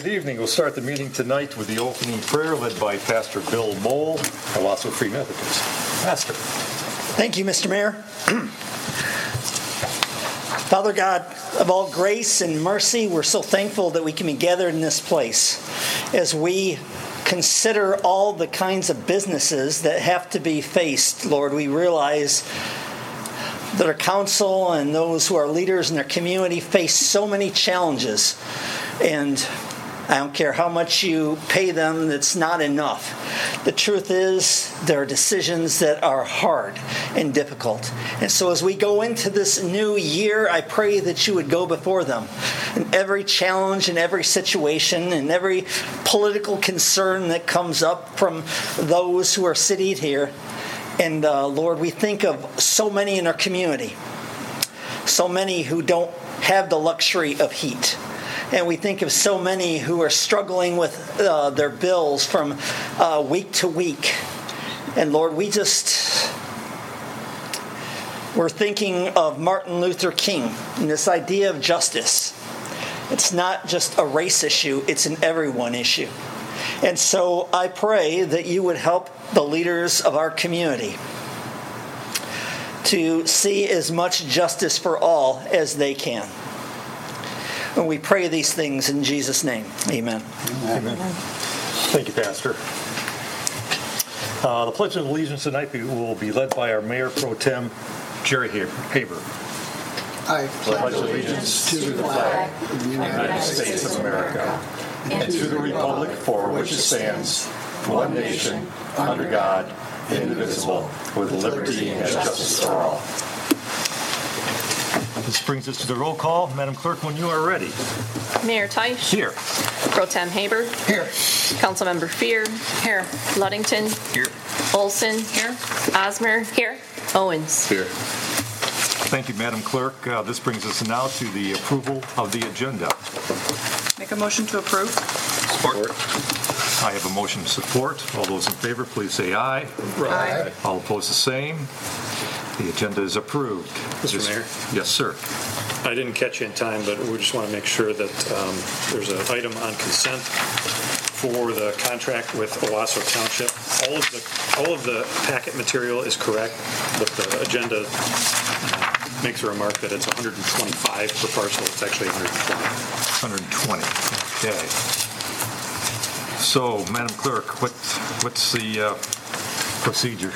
Good evening. We'll start the meeting tonight with the opening prayer led by Pastor Bill Mole, Owasso Free Methodist. Pastor. Thank you, Mr. Mayor. Father God, of all grace and mercy, we're so thankful that we can be gathered in this place as we consider all the kinds of businesses that have to be faced. Lord, we realize that our council and those who are leaders in their community face so many challenges, and I don't care how much you pay them, it's not enough. The truth is, there are decisions that are hard and difficult. And so as we go into this new year, I pray that you would go before them. In every challenge, in every situation, in every political concern that comes up from those who are seated here. And Lord, we think of so many in our community, so many who don't have the luxury of heat. And we think of so many who are struggling with their bills from week to week. And Lord, we're thinking of Martin Luther King and this idea of justice. It's not just a race issue, it's an everyone issue. And so I pray that you would help the leaders of our community to see as much justice for all as they can. And we pray these things in Jesus' name. Amen. Amen. Thank you, Pastor. The Pledge of Allegiance tonight will be led by our Mayor Pro Tem, Jerry Haber. I pledge allegiance to the flag of the United States of America and to the republic for which it stands, one nation, under God, indivisible, with liberty and justice for all. This brings us to the roll call. Madam Clerk, when you are ready. Mayor Teich. Here. Pro Tem Haber. Here. Councilmember Fear. Here. Ludington. Here. Olson. Here. Osmer. Here. Owens. Here. Thank you, Madam Clerk. This brings us now to the approval of the agenda. Make a motion to approve. Support. I have a motion to support. All those in favor, please say aye. Aye. All opposed, the same. The agenda is approved. Mr. Mayor? Yes, sir. I didn't catch you in time, but we just want to make sure that there's an item on consent for the contract with Owasso Township. All of the packet material is correct, but the agenda makes a remark that it's 125 per parcel. It's actually 120. 120. Okay. So, Madam Clerk, what's the procedure?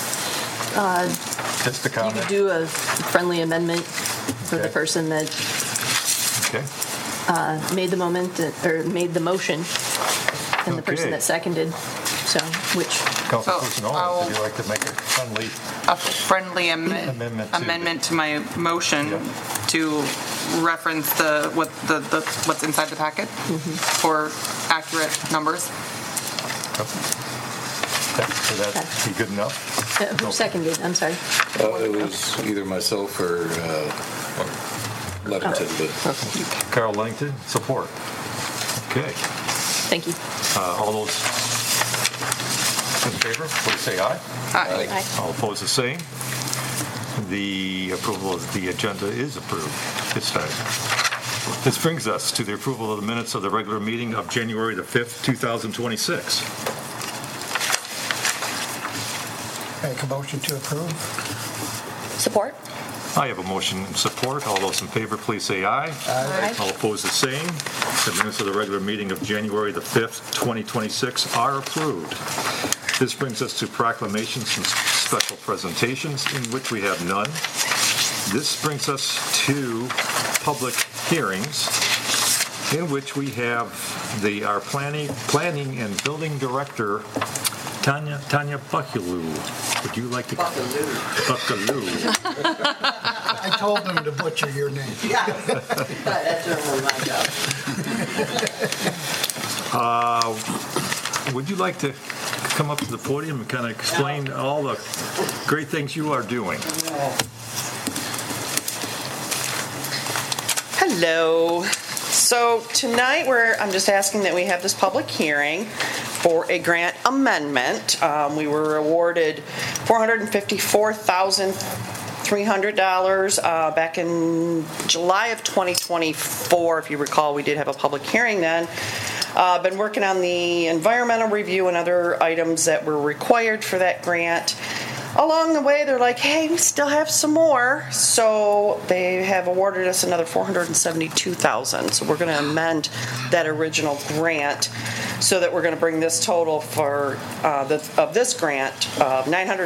Just a You comment. could do a friendly amendment for the person that made the motion, and the person that seconded. So, which? Councilperson Owens, would you like to make a friendly amendment to my motion to reference what's inside the packet for accurate numbers? So that'd be good enough? Who seconded? I'm sorry. It was either myself or Ludington, but Carol Ludington, support. Okay. Thank you. All those in favor, please say aye. Aye. All opposed, the same. The approval of the agenda is approved this time. This brings us to the approval of the minutes of the regular meeting of January the 5th, 2026. Make a motion to approve. Support. I have a motion and support. All those in favor, please say aye. Aye. All opposed, the same. The minutes of the regular meeting of January the 5th, 2026 are approved. This brings us to proclamations and special presentations, in which we have none. This brings us to public hearings, in which we have our planning and building director, Tanya Buckaloo. Would you like to? Buckaloo. I told them to butcher your name. Yeah, that's my job. Would you like to come up to the podium and kind of explain all the great things you are doing? Hello. So tonight I'm just asking that we have this public hearing for a grant amendment. We were awarded $454,300 back in July of 2024. If you recall, we did have a public hearing then. Been working on the environmental review and other items that were required for that grant. Along the way, they're like, hey, we still have some more. So they have awarded us another $472,000. So we're going to amend that original grant so that we're going to bring this total for of this grant of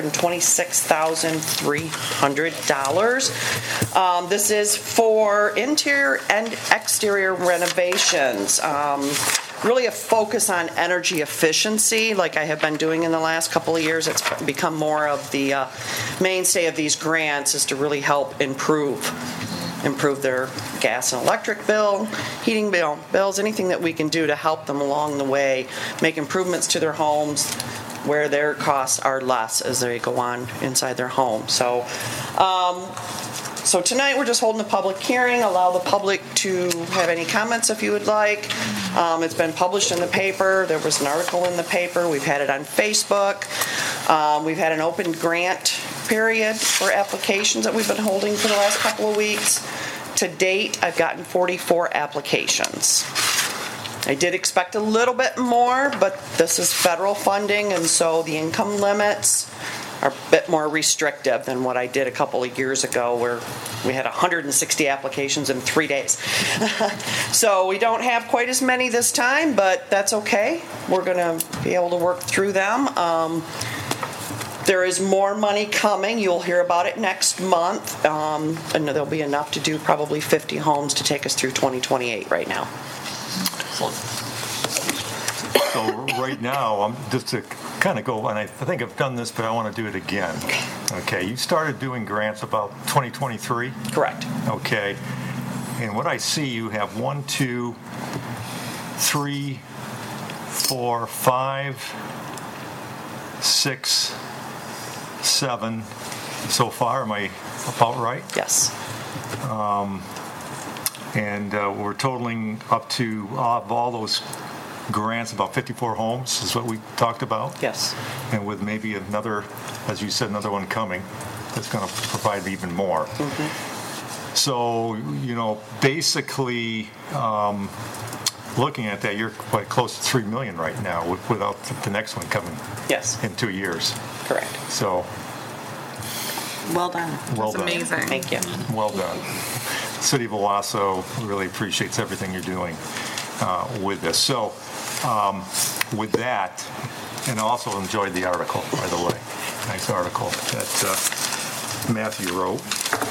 $926,300. This is for interior and exterior renovations. Really a focus on energy efficiency, like I have been doing in the last couple of years. It's become more of the mainstay of these grants, is to really help improve their gas and electric bill, heating bills, anything that we can do to help them along the way, make improvements to their homes where their costs are less as they go on inside their home. So tonight we're just holding a public hearing, allow the public to have any comments if you would like. It's been published in the paper. There was an article in the paper. We've had it on Facebook. We've had an open grant period for applications that we've been holding for the last couple of weeks. To date, I've gotten 44 applications. I did expect a little bit more, but this is federal funding, and so the income limits are a bit more restrictive than what I did a couple of years ago, where we had 160 applications in 3 days. So we don't have quite as many this time, but that's okay. We're going to be able to work through them. There is more money coming. You'll hear about it next month, and there'll be enough to do probably 50 homes to take us through 2028 right now. So right now, I'm just to kind of go, and I think I've done this, but I want to do it again. Okay, you started doing grants about 2023? Correct. Okay, and what I see, you have 1, 2, 3, 4, 5, 6, 7 so far. Am I about right? Yes. And we're totaling up to, of all those grants, about 54 homes is what we talked about. Yes. And with maybe another, as you said, another one coming that's going to provide even more. Mm-hmm. So, basically, looking at that, you're quite close to $3 million right now without the next one coming. Yes. In 2 years. Correct. So. Well done. Well That's done. amazing. Thank you. Well done. City of Owasso really appreciates everything you're doing with this. So, with that, and also enjoyed the article, by the way. Nice article that Matthew wrote.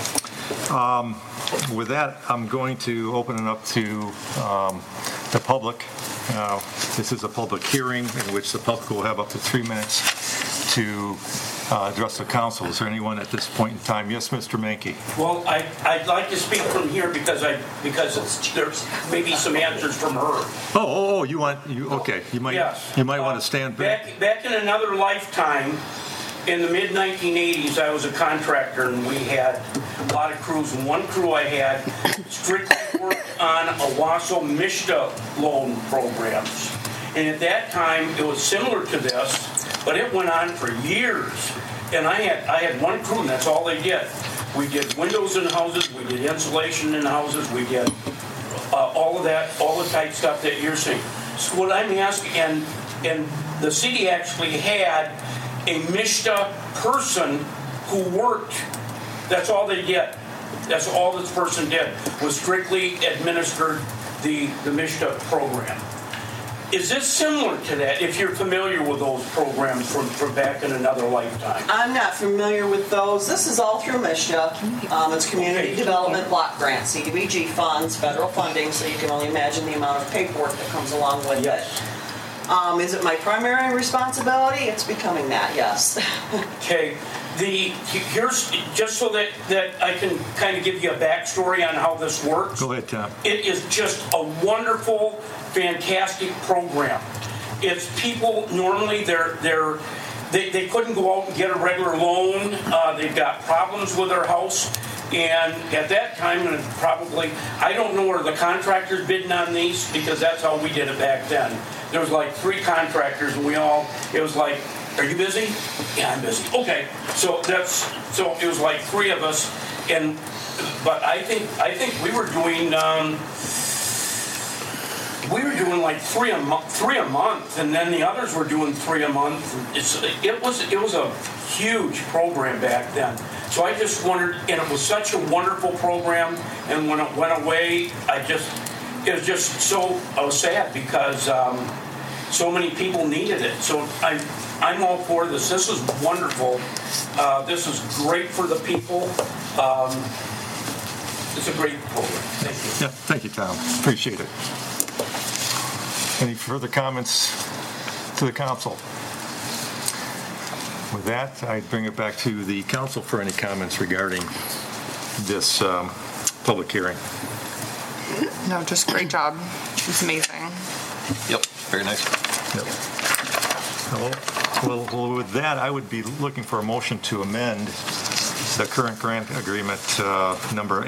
With that, I'm going to open it up to the public. This is a public hearing in which the public will have up to 3 minutes to address the council. Is there anyone at this point in time? Yes, Mr. Mankey. Well, I'd like to speak from here because there's maybe some answers from her. Okay. You might Yes. You might want to stand back. Back in another lifetime, in the mid-1980s, I was a contractor, and we had a lot of crews. And one crew I had strictly worked on Owasso MSHDA loan programs. And at that time, it was similar to this, but it went on for years. And I had one crew, and that's all they did. We did windows in houses, we did insulation in houses, we did all of that, all the type stuff that you're seeing. So what I'm asking, and the city actually had a MSHDA person who worked. That's all they did. That's all this person did, was strictly administered the MSHDA program. Is this similar to that, if you're familiar with those programs from back in another lifetime? I'm not familiar with those. This is all through MSHDA. It's Community Development Block Grant, CDBG funds, federal funding, so you can only imagine the amount of paperwork that comes along with it. Is it my primary responsibility? It's becoming that, yes. Okay. Here's just so that I can kind of give you a backstory on how this works. Go ahead, Tom. It is just a wonderful, fantastic program. It's people normally they couldn't go out and get a regular loan. They've got problems with their house. And at that time, and probably, I don't know where the contractors bidding on these, because that's how we did it back then. There was like 3 contractors, and it was like, are you busy? Yeah, I'm busy. Okay, so it was like 3 of us, but I think we were doing we were doing like three a month, and then the others were doing 3 a month. It was a huge program back then. So I just wondered, and it was such a wonderful program, and when it went away, I was sad because so many people needed it. So I'm all for this. This is wonderful. This is great for the people. It's a great program. Thank you. Yeah, thank you, Tom. Appreciate it. Any further comments to the council? With that, I bring it back to the council for any comments regarding this public hearing. No, just great job. It's amazing. Yep, very nice. Yep. Well, with that, I would be looking for a motion to amend the current grant agreement number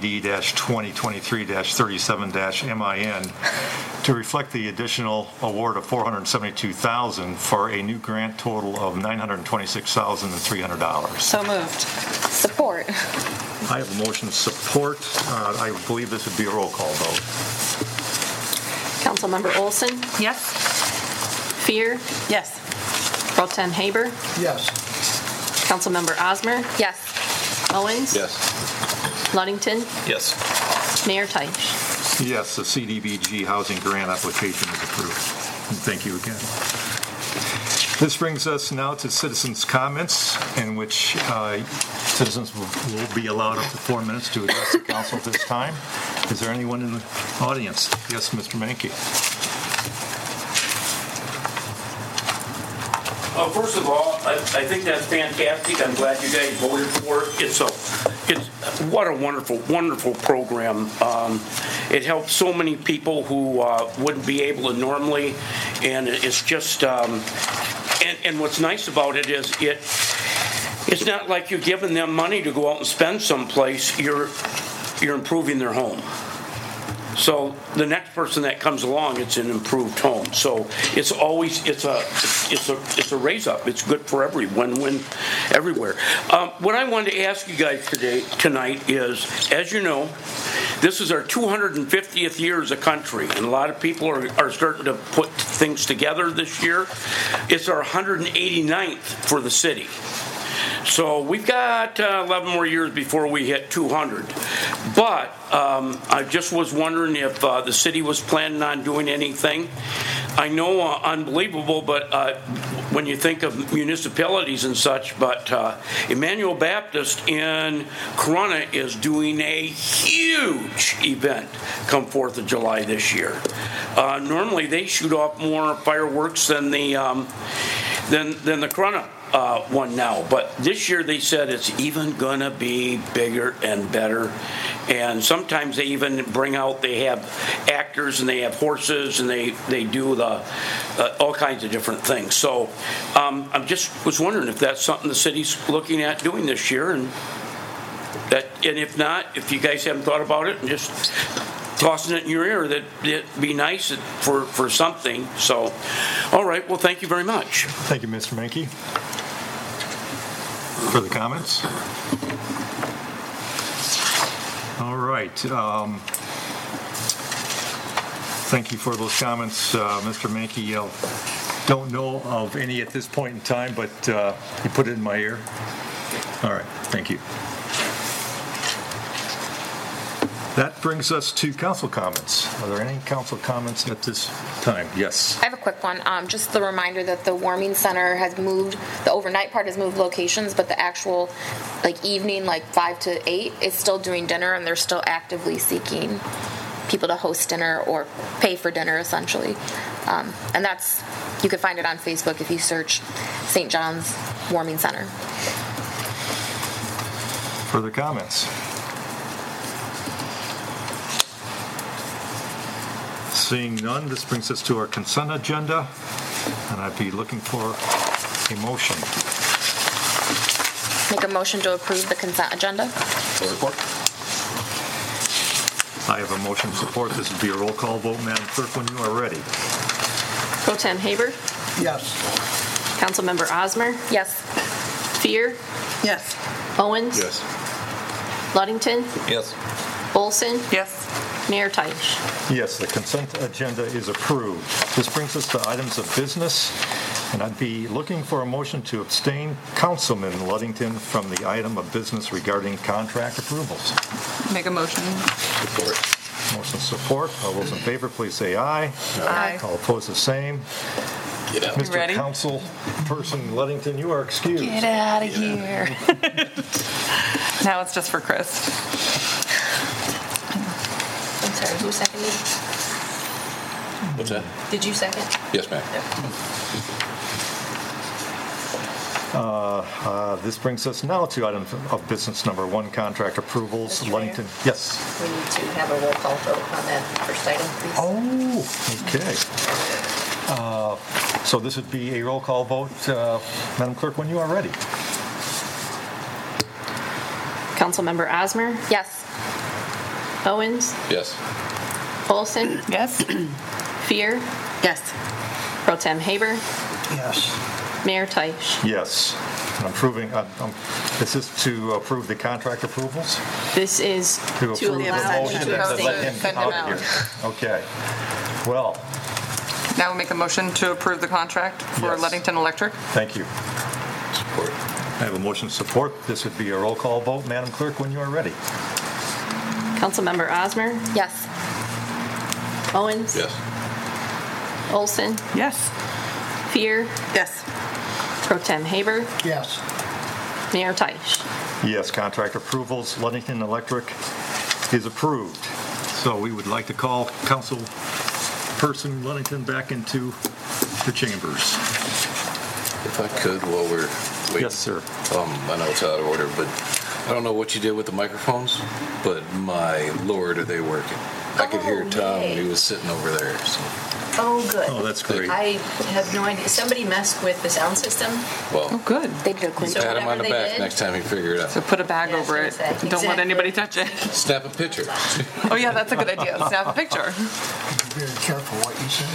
NDD-2023-37-MIN to reflect the additional award of $472,000 for a new grant total of $926,300. So moved. Support. I have a motion support. I believe this would be a roll call vote. Councilmember Olson? Yes. Fear? Yes. Pro Tem Haber? Yes. Councilmember Osmer? Yes. Owens? Yes. Ludington? Yes. Mayor Teich? Yes, the CDBG housing grant application is approved. And thank you again. This brings us now to citizens' comments, in which citizens will be allowed up to 4 minutes to address the council at this time. Is there anyone in the audience? Yes, Mr. Mankey. First of all, I think that's fantastic. I'm glad you guys voted for it. It's what a wonderful, wonderful program. It helps so many people who wouldn't be able to normally, and it's just. And what's nice about it is it's not like you're giving them money to go out and spend someplace. You're improving their home. So the next person that comes along, it's an improved home. So it's always it's a raise up. It's good for win-win everywhere. What I wanted to ask you guys tonight is, as you know, this is our 250th year as a country, and a lot of people are starting to put things together this year. It's our 189th for the city. So we've got 11 more years before we hit 200. But I just was wondering if the city was planning on doing anything. I know unbelievable, but when you think of municipalities and such, but Emmanuel Baptist in Corunna is doing a huge event come 4th of July this year. Normally they shoot off more fireworks than the Corunna one now, but this year they said it's even gonna be bigger and better, and sometimes they even they have actors and they have horses and they do the all kinds of different things. So I just was wondering if that's something the city's looking at doing this year, and if not, if you guys haven't thought about it and just tossing it in your ear, that'd be nice for something. So, all right, well, thank you very much. Thank you, Mr. Mankey. Further comments? All right. Thank you for those comments, Mr. Mankey. Don't know of any at this point in time, but you put it in my ear. All right. Thank you. That brings us to council comments. Are there any council comments at this time? Yes. I have a quick one. Just the reminder that the warming center has moved, the overnight part has moved locations, but the actual evening, 5 to 8, is still doing dinner, and they're still actively seeking people to host dinner or pay for dinner, essentially. And you can find it on Facebook if you search St. John's Warming Center. Further comments? Seeing none, this brings us to our consent agenda, and I'd be looking for a motion. Make a motion to approve the consent agenda. Support. I have a motion to support. This will be a roll call vote. Madam Clerk, when you are ready. Pro Tem Haber? Yes. Councilmember Osmer? Yes. Fear? Yes. Owens? Yes. Ludington? Yes. Olson? Yes. Mayor Teich. Yes, the consent agenda is approved. This brings us to items of business, and I'd be looking for a motion to abstain Councilman Ludington from the item of business regarding contract approvals. Make a motion. Motion support. All those in favor, please say aye. Aye. All opposed, the same. Get out. Mr. Ready? Councilperson Ludington, you are excused. Get out of here. Now it's just for Chris. I'm sorry, who seconded? What's that? Did you second? Yes, ma'am. This brings us now to item of business number 1, contract approvals. Mr. Mayor? Ludington. Yes. We need to have a roll call vote on that first item, please. Oh, okay. So this would be a roll call vote. Madam Clerk, when you are ready. Councilmember Osmer? Yes. Owens? Yes. Olson? Yes? Fear? Yes. Pro Tem Haber? Yes. Mayor Teich. Yes. And this is to approve the contract approvals? This is To approve the allow motion him and to to let him send him out out. here. Okay. Well, Now we'll make a motion to approve the contract for Yes. Ludington Electric. thank you. Support. I have a motion to support. This would be a roll call vote. Madam Clerk, when you are ready. Councilmember Osmer? Yes. Owens? Yes. Olson? Yes. Fear? Yes. Pro Tem Haber? Yes. Mayor Teich. Yes, contract approvals. Ludington Electric is approved. So we would like to call Councilperson Ludington back into the chambers. If I could, while we're waiting. Yes, sir. I know it's out of order, but I don't know what you did with the microphones, but my Lord, are they working. I could hear Tom when he was sitting over there. So. Oh, good. Oh, that's great. I have no idea. Somebody messed with the sound system. Oh, Well, good. They did a clean So pat him on the whatever they back did- next time he figure it out. So put a bag Yeah, over it. exactly. Don't let anybody touch it. Snap a picture. Oh, yeah, that's a good idea. Snap a picture. Very careful what you say.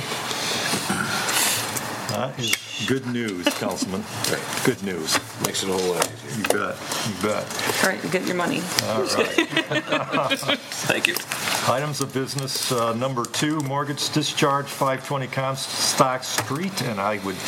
That is good news, Councilman. Right. Good news. Makes it a whole lot easier. You bet. You bet. All right, you get your money. All right. Thank you. Items of business number 2, mortgage discharge, 520 Comstock Street, and I would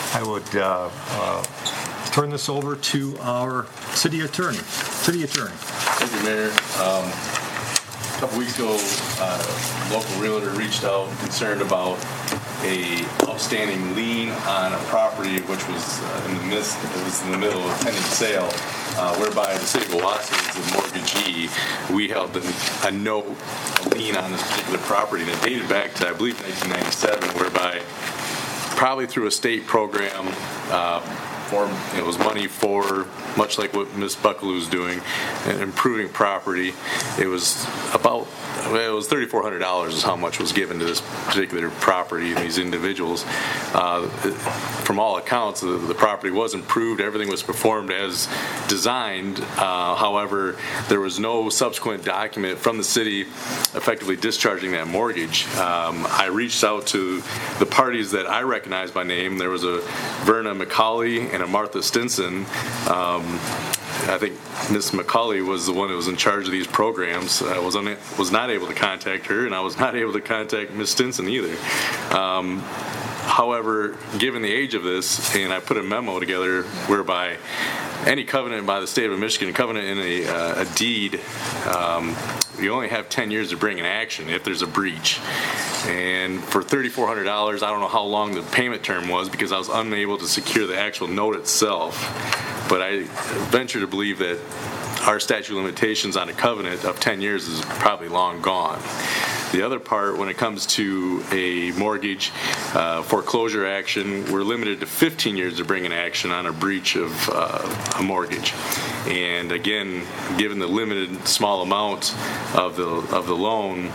turn this over to our city attorney. City attorney. Thank you, Mayor. A couple weeks ago, a local realtor reached out concerned about a outstanding lien on a property which was in the middle of a pending sale, whereby the city of Owasso is the mortgagee. We held a note, a lien on this particular property, and it dated back to, I believe, 1997, whereby probably through a state program, it was money for, much like what Ms. Buckaloo's doing, and improving property. It was $3,400 is how much was given to this particular property and these individuals. From all accounts, the property was improved. Everything was performed as designed. However, there was no subsequent document from the city effectively discharging that mortgage. I reached out to the parties that I recognize by name. There was a Verna McCauley and a Martha Stinson. I think Ms. McCauley was the one who was in charge of these programs. I was not able to contact her, and I was not able to contact Ms. Stinson either. However, given the age of this, and I put a memo together whereby any covenant by the state of Michigan, covenant in a deed, you only have 10 years to bring an action if there's a breach. And for $3,400, I don't know how long the payment term was because I was unable to secure the actual note itself. But I venture to believe that our statute of limitations on a covenant of 10 years is probably long gone. The other part, when it comes to a mortgage foreclosure action, we're limited to 15 years to bring an action on a breach of a mortgage. And again, given the limited small amount of the loan,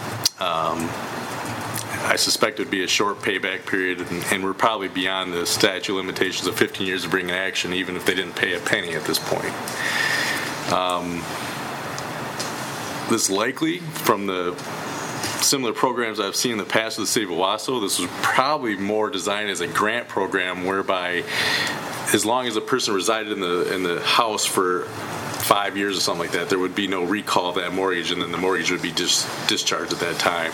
I suspect it would be a short payback period, and we're probably beyond the statute of limitations of 15 years to bring an action, even if they didn't pay a penny at this point. This likely, from the similar programs I've seen in the past with the city of Owasso, this was probably more designed as a grant program whereby as long as a person resided in the house for 5 years or something like that, there would be no recall of that mortgage, and then the mortgage would be discharged at that time.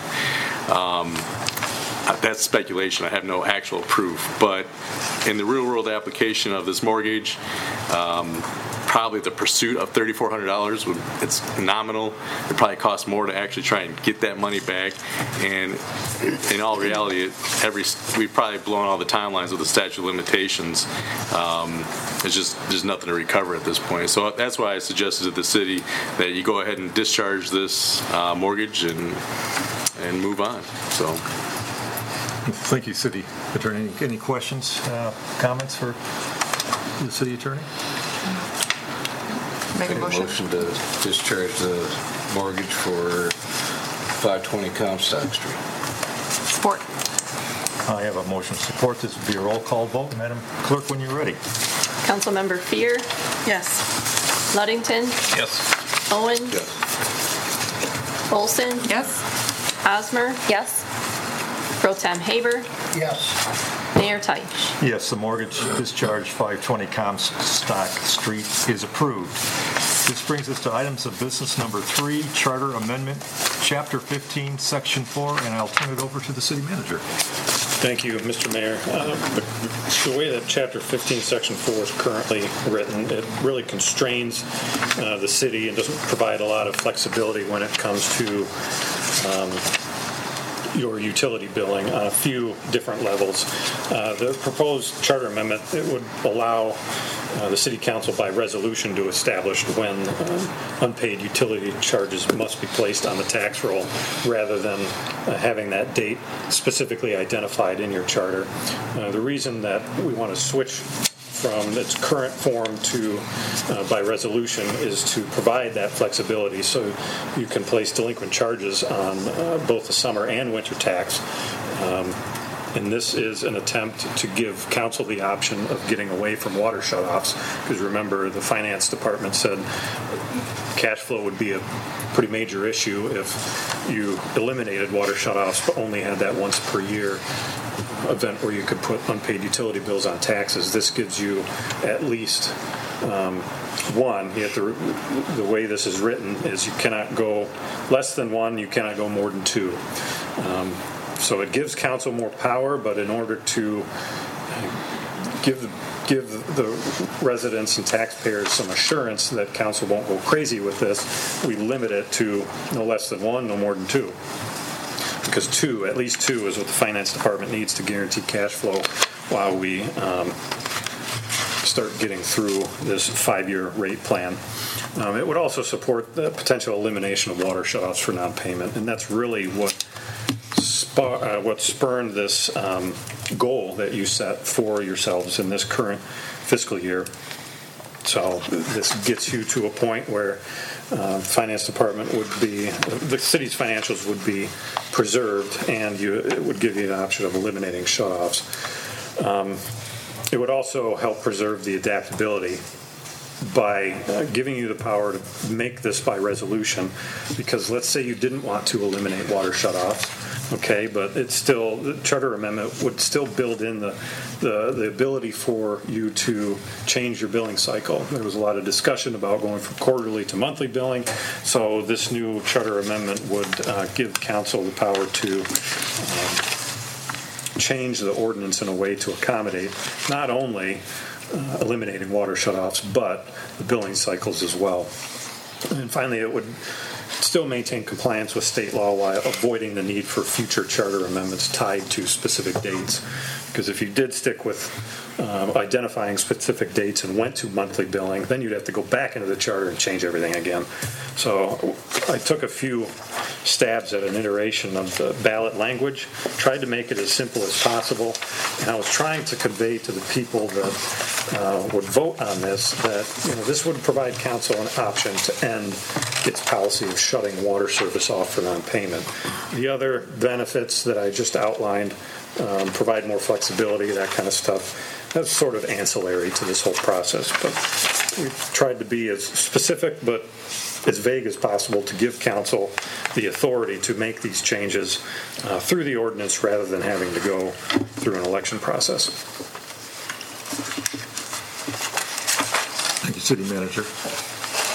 That's speculation. I have no actual proof. But in the real-world application of this mortgage, probably the pursuit of $3,400 it's nominal. It probably costs more to actually try and get that money back. And in all reality, we've probably blown all the timelines with the statute of limitations. It's just there's nothing to recover at this point. So that's why I suggested to the city that you go ahead and discharge this mortgage and move on. So. Thank you, City Attorney. Any questions, comments for the City Attorney? Make a motion to discharge the mortgage for 520 Comstock Street. Support. I have a motion to support. This will be a roll call vote. Madam Clerk, when you're ready. Councilmember Fear, Yes. Ludington, Yes. Owen, Yes. Olson, Yes. Osmer, Yes. Pro Tem Haber, Yes. Mayor Teich. Yes, the mortgage discharge 520 Comstock Street is approved. This brings us to items of business number 3, Charter Amendment, Chapter 15, Section 4, and I'll turn it over to the City Manager. Thank you, Mr. Mayor. The way that Chapter 15, Section 4 is currently written, it really constrains the city and doesn't provide a lot of flexibility when it comes to your utility billing on a few different levels. The proposed charter amendment, it would allow the City Council by resolution to establish when unpaid utility charges must be placed on the tax roll rather than having that date specifically identified in your charter. The reason that we want to switch from its current form to by resolution is to provide that flexibility so you can place delinquent charges on both the summer and winter tax. And this is an attempt to give council the option of getting away from water shutoffs, because remember, the finance department said cash flow would be a pretty major issue if you eliminated water shutoffs but only had that once per year event where you could put unpaid utility bills on taxes. This gives you at least one. You have to, the way this is written is you cannot go less than one, you cannot go more than two. So it gives council more power, but in order to give the residents and taxpayers some assurance that council won't go crazy with this, we limit it to no less than one, no more than two. Because two, at least two, is what the finance department needs to guarantee cash flow while we start getting through this 5-year rate plan. It would also support the potential elimination of water shutoffs for non-payment, and that's really what spurned this goal that you set for yourselves in this current fiscal year. So this gets you to a point where finance department would be, the city's financials would be preserved, and it would give you an option of eliminating shutoffs. It would also help preserve the adaptability by giving you the power to make this by resolution, because let's say you didn't want to eliminate water shutoffs, okay, but it's still, the charter amendment would still build in the ability for you to change your billing cycle. There was a lot of discussion about going from quarterly to monthly billing, so this new charter amendment would give council the power to change the ordinance in a way to accommodate not only eliminating water shutoffs, but the billing cycles as well. And finally, it would still maintain compliance with state law while avoiding the need for future charter amendments tied to specific dates. Because if you did stick with identifying specific dates and went to monthly billing, then you'd have to go back into the charter and change everything again. So I took a few stabs at an iteration of the ballot language, tried to make it as simple as possible, and I was trying to convey to the people that would vote on this that this would provide council an option to end its policy of shutting water service off for non-payment. The other benefits that I just outlined, provide more flexibility, that kind of stuff, that's sort of ancillary to this whole process. But we tried to be as specific but as vague as possible to give council the authority to make these changes through the ordinance rather than having to go through an election process. Thank you, City Manager.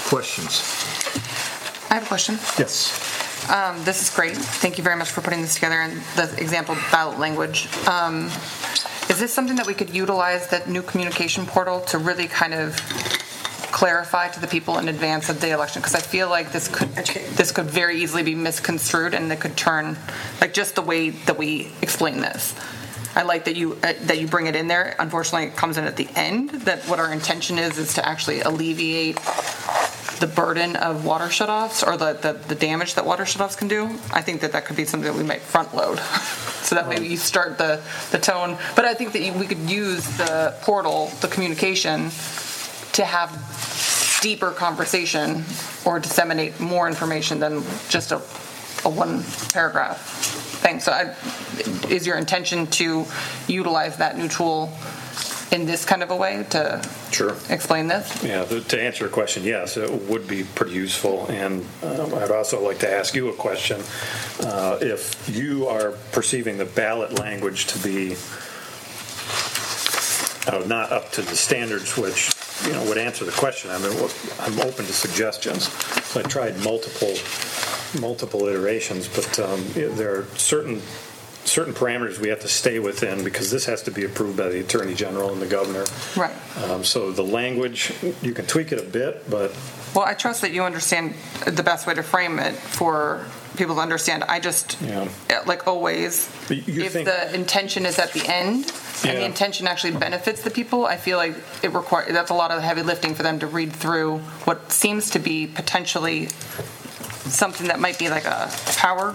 questions? I have a question. Yes. This is great. Thank you very much for putting this together and the example ballot language. Is this something that we could utilize, that new communication portal, to really kind of clarify to the people in advance of the election? Because I feel like this could very easily be misconstrued, and it could turn, like, just the way that we explain this. I like that you bring it in there. Unfortunately, it comes in at the end, that what our intention is to actually alleviate the burden of water shutoffs, or the damage that water shutoffs can do. I think that could be something that we might front load. So that way you start the tone. But I think that we could use the portal, the communication, to have deeper conversation or disseminate more information than just a one paragraph thing. So is your intention to utilize that new tool in this kind of a way to explain this? Yeah, to answer your question, yes, it would be pretty useful. And I'd also like to ask you a question. If you are perceiving the ballot language to be not up to the standards which would answer the question, I mean, I'm open to suggestions. I tried multiple iterations, but there are certain parameters we have to stay within, because this has to be approved by the Attorney General and the Governor. Right. So the language, you can tweak it a bit, but... Well, I trust that you understand the best way to frame it for people to understand. I just, like always, if the intention is at the end and the intention actually benefits the people, I feel like that's a lot of heavy lifting for them to read through what seems to be potentially something that might be like a power,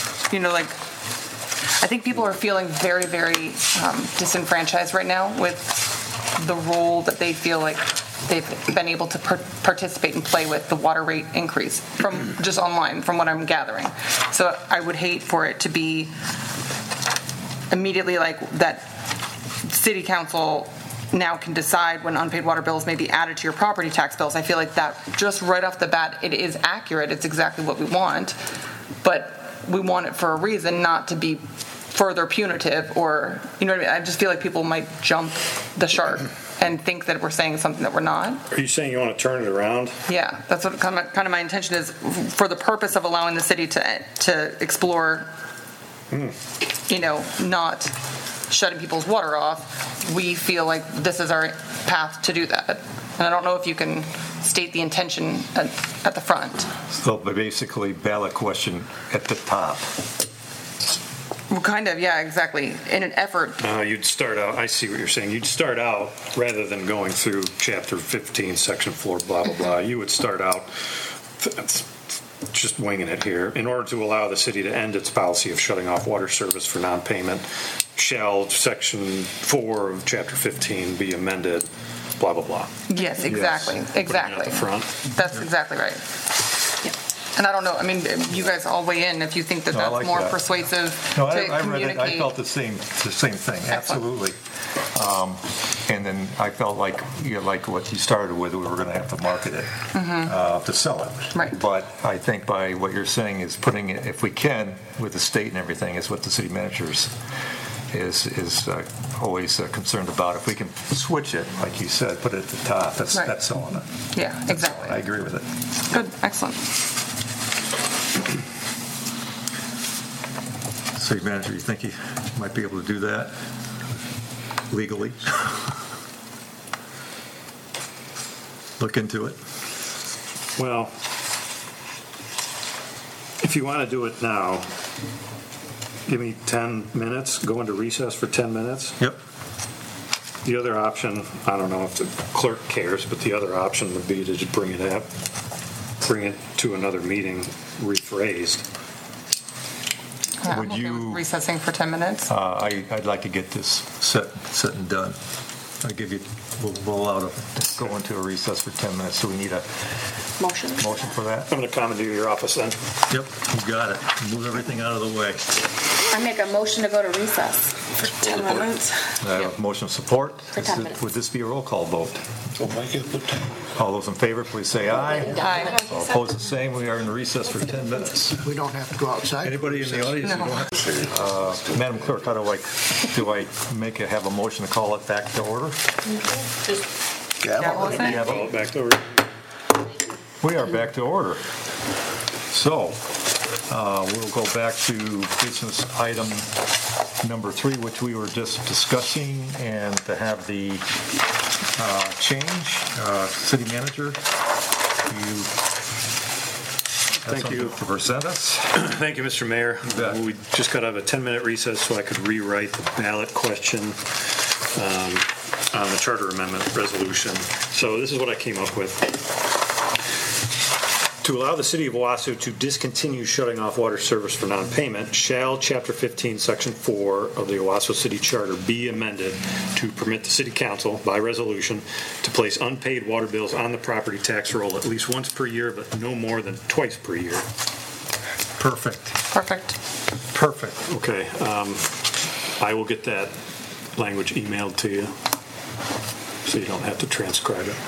I think people are feeling very, very disenfranchised right now with the role that they feel like they've been able to participate and play with the water rate increase from just online, from what I'm gathering. So I would hate for it to be immediately like that city council now can decide when unpaid water bills may be added to your property tax bills. I feel like that just right off the bat, it is accurate. It's exactly what we want, but we want it for a reason, not to be further punitive, or what I mean? I just feel like people might jump the shark and think that we're saying something that we're not. Are you saying you want to turn it around? Yeah, that's what kind of my intention is, for the purpose of allowing the city to explore, not shutting people's water off. We feel like this is our path to do that. And I don't know if you can state the intention at the front. So basically, ballot question at the top. Well, kind of, yeah, exactly. In an effort. You'd start out, I see what you're saying. You'd start out, rather than going through Chapter 15, Section 4, blah, blah, blah, you would start out just winging it here. In order to allow the city to end its policy of shutting off water service for non-payment, shall Section 4 of Chapter 15 be amended, blah, blah, blah. Yes, exactly. Yes. Exactly. At the front. That's exactly right. And I don't know, I mean, you guys all weigh in if you think that's like more that. persuasive No, to I read communicate. it. I felt the same thing. Absolutely. And then I felt like what you started with, we were going to have to market it to sell it. Right. But I think by what you're saying is putting it, if we can, with the state and everything, is what the city managers is always concerned about. If we can switch it, like you said, put it at the top, that's selling it. Yeah, exactly. I agree with it. Good, excellent. City manager, you think you might be able to do that legally? Look into it. Well, if you want to do it now, give me 10 minutes, go into recess for 10 minutes. Yep. The other option, I don't know if the clerk cares, but the other option would be to just bring it to another meeting rephrased. I'm okay with recessing for 10 minutes. I'd like to get this set and done. We'll allow to go into a recess for 10 minutes, so we need a motion for that. I'm going to commandeer your office then. Yep, you got it. Move everything out of the way. I make a motion to go to recess for 10 minutes. I have a motion of support. For 10 minutes. Would this be a roll call vote? All those in favor, please say aye. Aye. All opposed, the same. We are in recess for 10 minutes. We don't have to go outside. Anybody in the audience? No. You don't have to. Madam Clerk, how do I have a motion to call it back to order? Yeah, Call it back over. We are back to order. So, we'll go back to business item number 3, which we were just discussing, and to have the change. City Manager, you have Thank you. something to present us? Thank you, Mr. Mayor. bet. We just got out of a 10-minute recess so I could rewrite the ballot question on the charter amendment resolution. So this is what I came up with. To allow the city of Owasso to discontinue shutting off water service for non-payment, shall Chapter 15, Section 4 of the Owasso City Charter be amended to permit the city council, by resolution, to place unpaid water bills on the property tax roll at least once per year, but no more than twice per year. Perfect. Perfect. Okay, I will get that language emailed to you, so you don't have to transcribe it.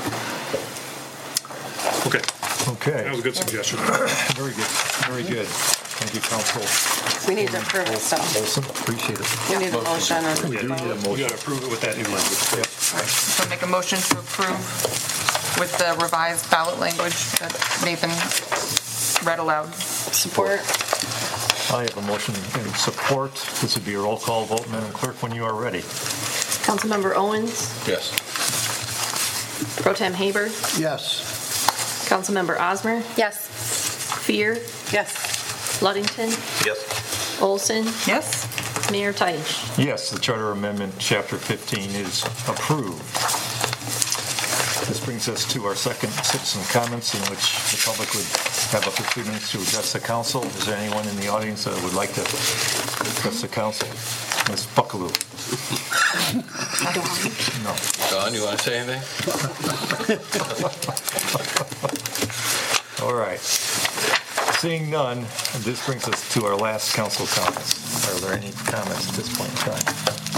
Okay, Okay. that was a good suggestion. Very good. Very good. Thank you, Council We need to approve it, so Olson. Appreciate it. we need a motion. We do need a You motion. got to approve it with that new language. So make a motion to approve with the revised ballot language that Nathan read aloud. Support. I have a motion in support. This would be a roll call vote. Madam Clerk, when you are ready. Councilmember Owens, Yes. Pro Tem Haber, Yes. Councilmember Osmer, Yes. Fear, Yes. Ludington, Yes. Olson, Yes? Mayor Teich. Yes, the Charter Amendment, Chapter 15 is approved. This brings us to our second citizen comments, in which the public would have up to 3 minutes to address the council. Is there anyone in the audience that would like to address the council? Ms. Buckaloo? No. Don, you want to say anything? All right. Seeing none, this brings us to our last council comments. Are there any comments at this point in time?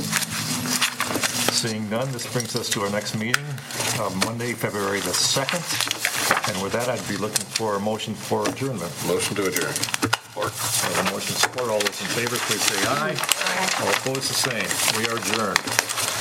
Seeing none, this brings us to our next meeting, Monday, February the 2nd. And with that, I'd be looking for a motion for adjournment. Motion to adjourn. I have a motion support. All those in favor, please say aye. All opposed, the same. We are adjourned.